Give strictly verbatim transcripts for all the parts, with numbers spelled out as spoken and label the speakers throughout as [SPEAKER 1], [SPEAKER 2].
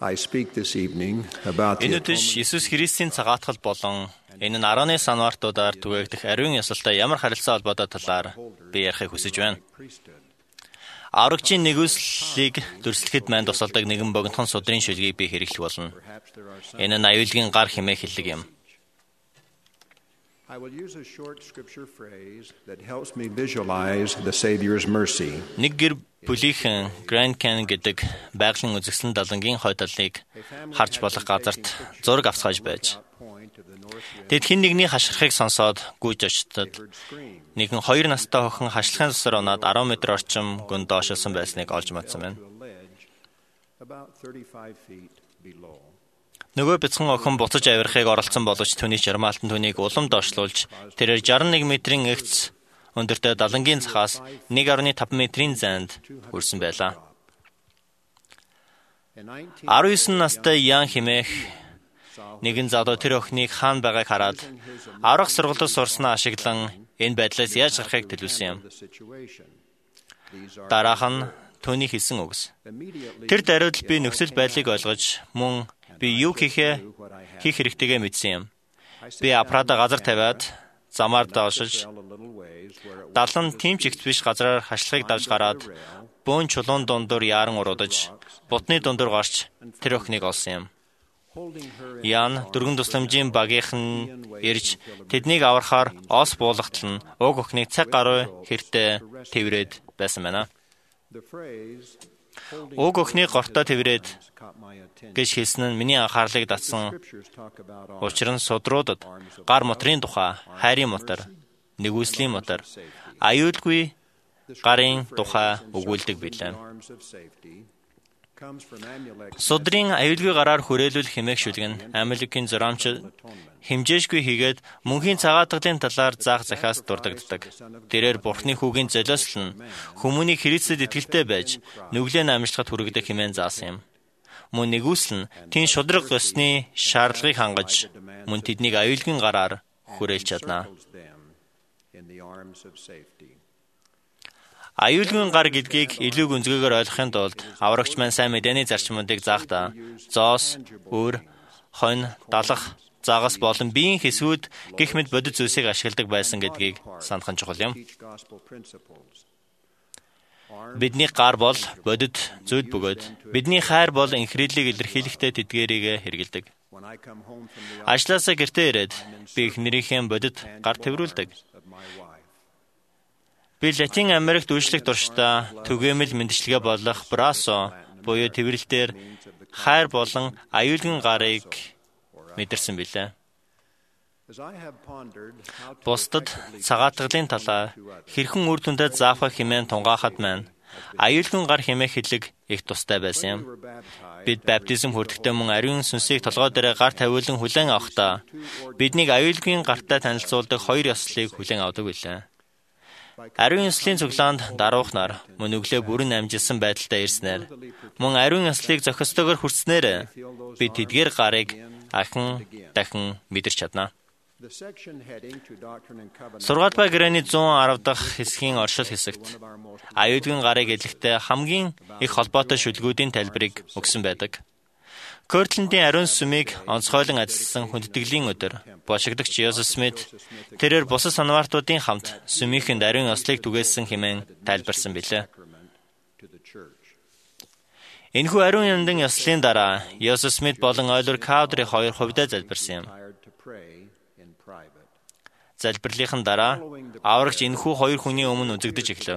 [SPEAKER 1] I speak this evening about the
[SPEAKER 2] Энэ үдэш Иесус Христийн цагаатгал болон энэ нь арааны санвартуудаар түгээгдэх ариун ёслолтой ямар харилцаа холбоотой талаар би ярихыг хүсэж байна. Аврагчийн нэгүслийг дүрслэхэд мань тусалдаг нэгэн богинохон судрын шүлгийг би хэрэглэх болно. Энэ нь аюулгийн гар хэмээх хэллэг юм.
[SPEAKER 1] I will use a short scripture phrase that helps me visualize the Savior's mercy.
[SPEAKER 2] Нэг гэр бүлийнхэн Grand Canyon гэдэг байгалийн үзэсгэлэн далангийн хойдолыг харж болох газарт зураг авцгааж байж. Тэд хэн нэгний хашхирахыг сонсоод гүйж очтод нэгэн хоёр настай охин хашлахын тусаар унаад арван метр орчим гүн доошилсон байсныг олж мэдсэн байна. Нөгөө бяцхан охин буцаж авирахыг оролцсон боловч түүний жармаалтан түүнийг улам доошлуулж тэрээр шестьдесят one метрийн эгц өндөртэй далангийн цахаас one point five метрийн зайд хүрсэн байлаа. nineteen настай Ян хэмээх нэгэн залуу тэр охиныг хаана байгааг хараад аврах сургалтад сурснаа ашиглан энэ байдлаас яаж гарахыг төлөвлөсөн юм. Дараах нь түүний хэлсэн үгс. Тэр даруйд би нөхцөл байдлыг ойлгож мөн би юу хийхээ хийх хэрэгтэйгээ мэдсэн юм. Би апрада газар тавиад замаар доошиж далан тимч ихт биш газраар хашлахыг давж гараад бөөн чулуун дундуур яран уруудаж бутны дундуур гарч тэр охиныг олсон юм. Ян дөрвөн тусламжийн багийнхан ирж тэднийг аврахаар ос буулгатал нь уг охиныг цаг гаруй хэртэ тэврээд байсан байна. Уг охиныг гортоо тэврээд гэж хэлсэн нь миний анхаарлыг татсан. Учир нь судруудад гар моторын тухай, хайрын мотор, нэгүслийн мотор, аюулгүй гарын тухай өгүүлдэг билээ. Судрын аюулгүй гараар хүрээлүүл хэмээх шүлэг нь Америкийн зураамч хэмжээшгүй хийгээд мөнхийн цагаатгалын талаар заах захиас дурддагддаг. Тэрээр Бурхны хүүгийн золиослол нь хүмүүнийг Христэд итгэлтэй байж нүглэн амжилтад хүргэх хэмээн заасан юм. Мөн нэгүсэл нь тийм шудраг ёсны шаардлагыг хангаж мөн тэднийг аюулгүй гараар хүрээлж чадна. Аюулгүй гар гэдгийг илүү гүнзгийгээр ойлгохын тулд аврагч маань сайн мэдээний зарчмуудыг заахтаа зоос, өөр, хонь, далах, загас болон биеийн хэсгүүд гэх мэт бодит зүйлсийг ашигладаг байсан гэдгийг санах нь чухал юм. Бидний гар бол бодит зүйл бөгөөд бидний хайр бол инхридлийг илэрхийлэхдээ тэдгээрийг хэрэгэлдэг. Ажлаасаа гэртээ ирээд би эхнэрийнхээ бодит гар тэврүүлдэг. Би Латин Америкт үйлчлэх туршдаа түгээмэл мэндчилгээ болох брасо буюу тэврэлтээр хайр болон аюулгүй гарыг мэдэрсэн билээ. Бусдад цагаатгалын талаар хэрхэн үр дүндээ заafах хэмээн тунгаахад маань аюулгүй гар хэмээх хэллэг их тустай байсан юм. Бид баптизм хүртэхдээ мөн ариун сүнсийг толгой дээр гар тавиулан хүлээн авахдаа биднийг аюулгүй гартай танилцуулдаг хоёр ёслолыг хүлээн авдаг билээ. Ариун ёслолын цуглаанд даруухнаар мөн өглөө бүрэн амжилсан байдалтай ирснээр мөн ариун ёслолыг зохистойгоор хүртснээр бид тэдгээр гарыг ахин дахин мэдэрч чадна. Сургаалбай гэрээний one ten дахь хэсгийн оршил хэсэгт аюулгүй гарыг эзлэхдээ хамгийн их холбоотой шүлгүүдийн тайлбарыг өгсөн байдаг. Кортлендийн ариун сүмийг онцгойлон ажилласан хүндэтгэлийн өдөр бошигдогч Йозеф Смит тэрээр бусад санваартуудын хамт сүмийнхэнд ариун ёслолыг түгээсэн хэмээн тайлбарсан билээ. Энэхүү ариун яндан ёслолын дараа Йозеф Смит болон Ойлер Каудри хоёр хувьдаа залбирсан юм. Залбирлынхан дараа аврагч энэхүү хоёр хүний өмнө үзэгдэж эхлэв.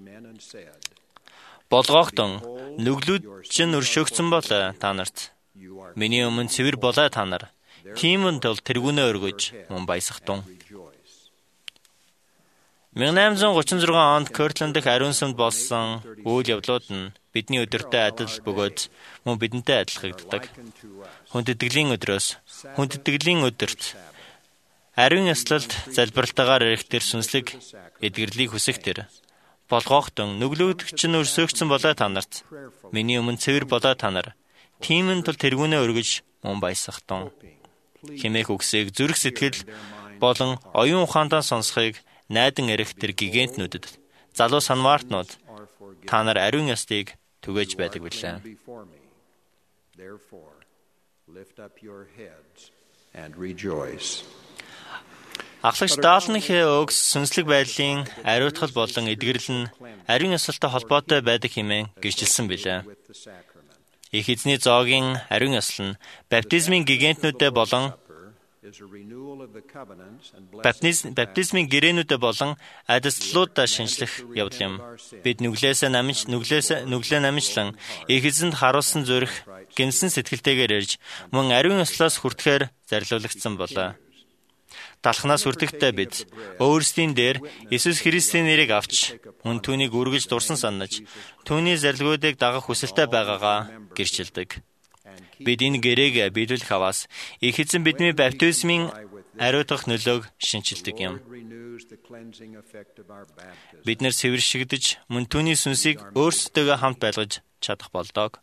[SPEAKER 2] Болгоохтон нүглүүд чинь өршөөгдсөн бол та нарт миний өмнө цэвэр болоо та нар. Тиймэн тул тэргүүнээ өргөж мөн баясахтун. eighteen thirty-six онд Кортланд дэх ариун сүмд болсон үйл явдлууд нь бидний өдөртэй адил бөгөөд мөн бидэнтэй адилхагддаг. Хүндэтгэлийн өдрөөс хүндэтгэлийн өдөрт ариун ёслолд залбиралтайгаар ирэх тэр сүнслэг эдгэрлийг хүсэх тэр болгоохтон нүглүүд чинь өрсөөгдсөн болоо та нарт. Миний өмнө цэвэр болоо та нар. Тиймэн тул тэргүүнээ өргөж мөн баясахтун. Хэмээх үгсийг зүрх сэтгэл болон оюун ухаандаа сонсхийг найдан эрэх тэр гигантнүүдэд залуу санваартнууд та нар ариун ёслыг түгээж байдаг билээ.
[SPEAKER 1] Therefore, lift up your heads and rejoice.
[SPEAKER 2] Ахлагч даалныхээ өгс сүнслэг байдлын ариутгал болон эдгэрэл нь ариун ёслолтой холбоотой байдаг хэмээн гэрчилсэн билээ. Их эзний зоогийн ариун ёслол нь баптизмын гигантнүүдэд болон баптизмын гэрээнүүдэд болон адислуудаа шинжлэх явдал юм. Бид нүглээсээ намж нүглээсээ нүглээ намжлан их эзэнд харуулсан зүрх гинсэн сэтгэлтэйгээр ирж мөн ариун ёслоос хүртэхээр зарилуулагдсан болоо. Талхнаас хүртэхдээ бид өөрсдийн дээр Иесус Христийн нэрийг авч мөн түүнийг үргэлж дурсан санаж түүний зарилгуудыг дагах хүсэлтэй байгаагаа гэрчилдэг. Бид энэ гэрээг биелүүлэх аваас их эзэн бидний баптизмын ариутгах нөлөөг шинчилдэг юм. Бид нэр сэвэршигдэж мөн түүний сүнсийг өөрсдөө хамт байлгаж чадах болдог.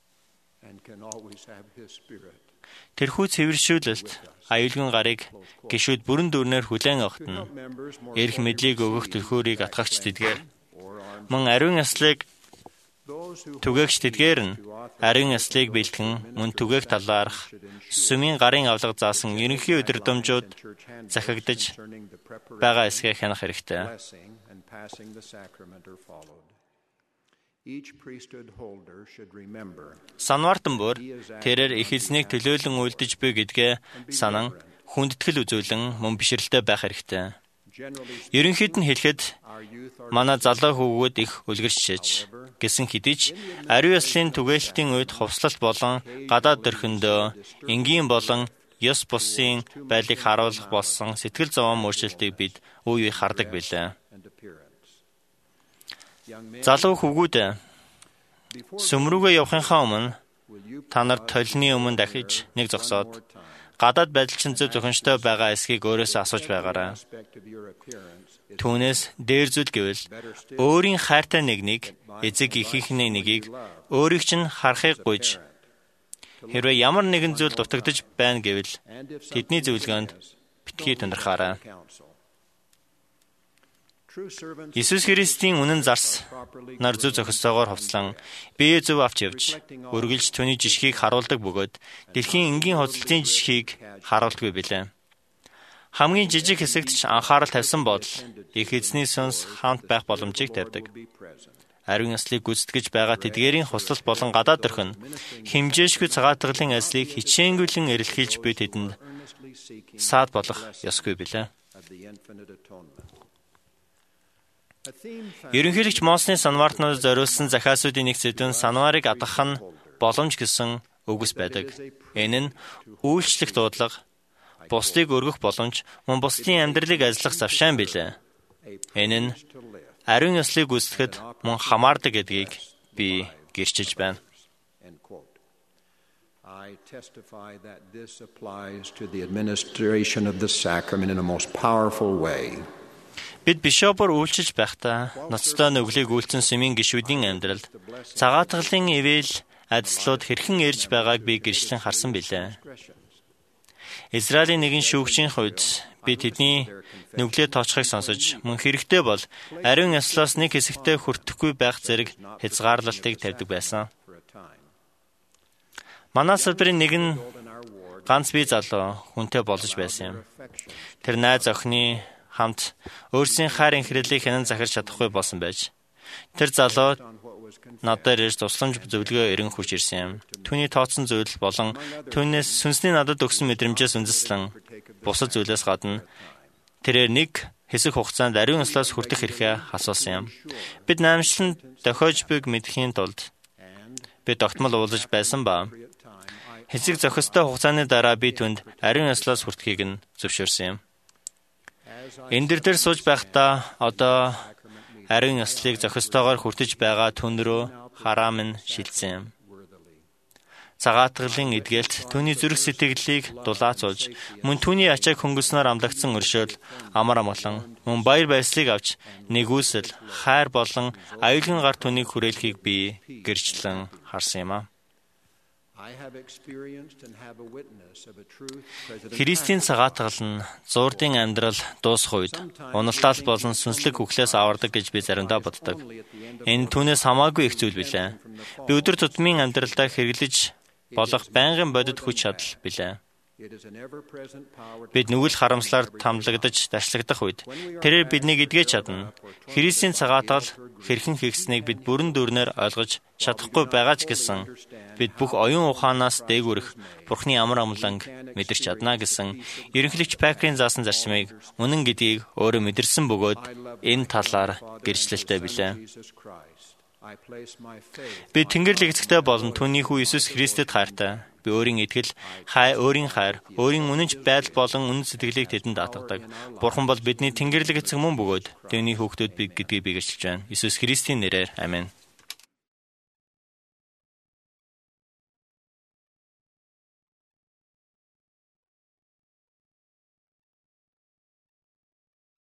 [SPEAKER 2] Тэрхүү цэвэршүүлэлт аюулгүй гарыг гишүүд бүрэн дүүрнээр хүлээн авахтна. Эрх мэдлийг өгөх төлхөөрийг атгагч тэдгээр. Мөн ариун яслыг түгээгч тэдгээр нь ариун яслыг бэлтгэн мөн түгээх талаарх сүмийн гарын авлага заасан ерөнхий өдөрдөмжүүд захигдаж байгаа эсгээ хянах хэрэгтэй. Санвартан бүр тэрээр их эзнийг төлөөлөн үлдэж буй гэдгээ санан хүндэтгэл үзүүлэн мөн бишрэлтэй байх хэрэгтэй. Ерөнхийд нь хэлэхэд манай залуу хүүгүүд их үлгэрчж гэсэн хэдий ч ариун яслын түгээлтийн үед хувцлалт болон гадаад дөрхөндөө энгийн болон ёс бусын байдлыг харуулах болсон сэтгэл зовоон мөрчлөлтийг бид үе үе хардаг билээ. Залуу хүүгүүд сүм рүүгээ явахынхаа өмнө та нар толны өмнө дахиж нэг зогсоод гадаад байдалчин зөв зөвхөнштэй байгаа эсхийг өөрөөсөө асууж байгаарай. Түүнээс дээр зүйл гэвэл өөрийн хайртай нэгнийг эзэг ихийнхний нэгийг өөрийг чинь харахыг гуйж хэрвээ ямар нэгэн зүйл дутагдж байна гэвэл тэдний зөвлөгөөнд битгий тундрахаарай. Иесус Христийн үнэн зарс нар зөв зохисцоогоор хувцлан бие зөв авч явж үргэлж түүний жишгийг харуулдаг бөгөөд дэлхийн энгийн хуцлтын жишгийг харуулдаггүй билээ. Хамгийн жижиг хэсэгт ч анхаарал тавьсан бодол их эзний сүнс хамт байх боломжийг тавьдаг. Ариун яслыг гүйцэтгэж байгаа тэдгээрийн хуслалт болон гадаад дөрхөн хэмжээшгүй цагаатгалын ажлыг хичээнгүйлэн эрэлхийлж буй тэдэнд саад болох ёсгүй билээ. Ерөнхийлөгч Мосны санваартнууд зориулсан захиасуудын нэг зэдвэн санварыг адгах нь боломж гэсэн үгс байдаг. Энэ нь үйлчлэх дуудлага, бусдыг өргөх боломж, мөн бусдын амьдралыг ажиллах завшаан билээ. Энэ нь ариун яслыг гүйцэтгэхэд мөн хамаардаг гэдгийг би гэрчилж байна.
[SPEAKER 1] I testify that this applies to the administration of the sacrament in a most powerful way.
[SPEAKER 2] Бид бишопор үйлчилж байхдаа ноцтой нүглийг үйлцэн сүмийн гишүүдийн амьдралд цагаатгалын ивэл адислууд хэрхэн ирж байгааг би гэрчлэн харсан билээ. Израилийн нэгэн шүүгчийн хувьд би тэдний нүглээ тооцохыг сонсож мөн хэрэгтэй бол ариун яслаас нэг хэсэгтээ хүртэхгүй байх зэрэг хязгаарлалтыг тавьдаг байсан. Манай салбарын нэгэн ганц бие залуу хүнтэй болж байсан юм. Тэр найз охины хамт өөрсдийн хайр инхрэлийг хянан захирч чадахгүй болсон байж. Тэр залуу надад ирж тусламж зөвлөгөө өргөн хүч ирсэн юм. Түүний тооцсон зүйл болон түүнээс сүнсний надад өгсөн мэдрэмжээс үндэслэн бусад зүйлээс гадна тэрээр нэг хэсэг хугацаанд ариун яслаас хүртэх хэрэгээ асуусан юм. Бид наамшлан дохиож буйг мэдхийн тулд бид тогтмол уулзаж байсан ба хэсэг зохистой хугацааны дараа би түнд ариун яслаас хүртэхийг нь зөвшөөрсөн юм. Энэ дэр дээр сууж байхдаа одоо ариун яслыг зохистойгоор хүртэж байгаа түн рүү хараа минь шилжсэн юм. Цагаатгалын эдгээлт түүний зүрх сэтгэлийг дулаацуулж, мөн түүний ачааг хөнгөлснөөр амлагдсан өршөөл амар амгалан, мөн баяр баясгалыг авч нэгүсэл, хайр болон аюулгүй гар түүнийг хүрээлхийг би гэрчлэн харсан юм аа. Христийн цагаатгал нь зуурдын амьдрал дуусах үед уналтал болон сүнслэг хүхлээс авардаг гэж би заримдаа боддог. Энэ түүнээс хамаагүй их зүйл билээ. Би өдөр тутмын амьдралдаа хэрэглэж болох байнгын бодит хүч чадал билээ. Бид нүгэл харамслаар тамлагдаж ташлагдах үед тэрээр биднийг эдгэж чадна. Христийн цагаатгал хэрхэн хийгснийг бид бүрэн дүрнээр ойлгож чадахгүй байгаа ч гэсэн бид бүх оюун ухаанаас дээгүрэх Бурхны амар амланг мэдэрч чадна гэсэн ерөнхийлөгч Пакрийн заасан зарчмыг үнэн гэдгийг өөрөө мэдэрсэн бөгөөд энэ талаар гэрчлэлтэй билээ. Би Тэнгэрлэг эцэгтэй болон түүний хүү Иесус Христэд хайртай. Би өөрийн итгэл, хай, өөрийн хайр, өөрийн үнэнч байдал болон үнэн сэтгэлийг тэдэнд даатгадаг. Бурхан бол бидний Тэнгэрлэг эцэг мөн бөгөөд түүний хүүхдүүд бид гэдгийг би гэрчилж байна. Иесус Христийн нэрээр аминь.